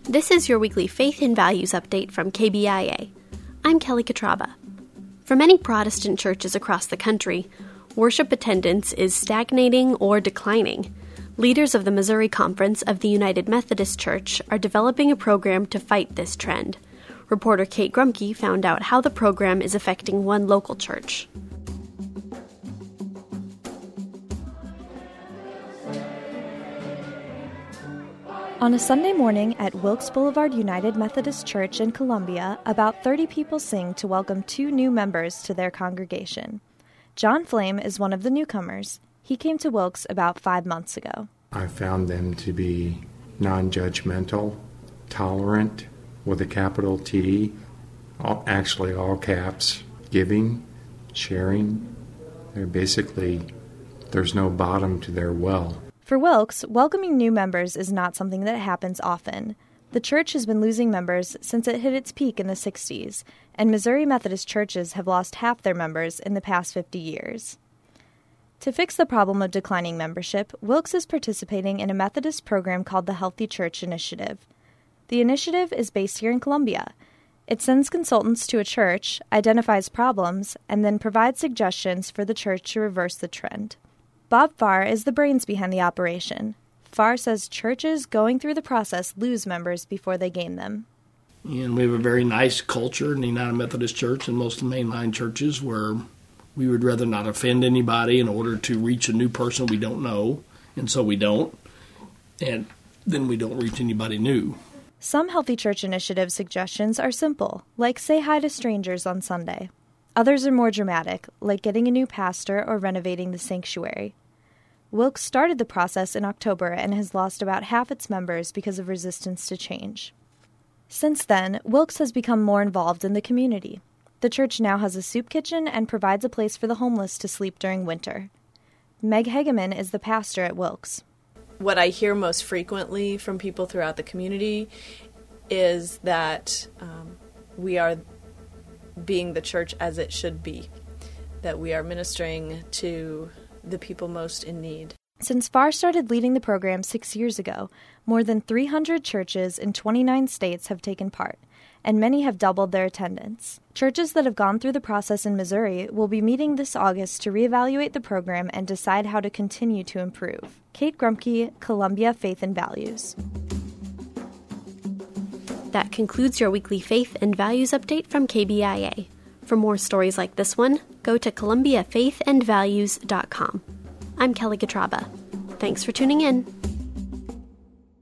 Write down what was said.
This is your weekly Faith and Values update from KBIA. I'm Kelly Katraba. For many Protestant churches across the country, worship attendance is stagnating or declining. Leaders of the Missouri Conference of the United Methodist Church are developing a program to fight this trend. Reporter Kate Grumke found out how the program is affecting one local church. On a Sunday morning at Wilkes Boulevard United Methodist Church in Columbia, about 30 people sing to welcome 2 new members to their congregation. John Flame is one of the newcomers. He came to Wilkes about 5 months ago. I found them to be non-judgmental, tolerant, with a capital T, actually all caps, giving, sharing. There's no bottom to their well. For Wilkes, welcoming new members is not something that happens often. The church has been losing members since it hit its peak in the 60s, and Missouri Methodist churches have lost half their members in the past 50 years. To fix the problem of declining membership, Wilkes is participating in a Methodist program called the Healthy Church Initiative. The initiative is based here in Columbia. It sends consultants to a church, identifies problems, and then provides suggestions for the church to reverse the trend. Bob Farr is the brains behind the operation. Farr says churches going through the process lose members before they gain them. And we have a very nice culture in the United Methodist Church and most of the mainline churches where we would rather not offend anybody in order to reach a new person we don't know, and so we don't. And then we don't reach anybody new. Some Healthy Church Initiative suggestions are simple, like say hi to strangers on Sunday. Others are more dramatic, like getting a new pastor or renovating the sanctuary. Wilkes started the process in October and has lost about half its members because of resistance to change. Since then, Wilkes has become more involved in the community. The church now has a soup kitchen and provides a place for the homeless to sleep during winter. Meg Hageman is the pastor at Wilkes. What I hear most frequently from people throughout the community is that we are being the church as it should be, that we are ministering to the people most in need. Since Farr started leading the program 6 years ago, more than 300 churches in 29 states have taken part, and many have doubled their attendance. Churches that have gone through the process in Missouri will be meeting this August to reevaluate the program and decide how to continue to improve. Kate Grumke, Columbia Faith and Values. That concludes your weekly Faith and Values update from KBIA. For more stories like this one, go to columbiafaithandvalues.com. I'm Kelly Katraba. Thanks for tuning in.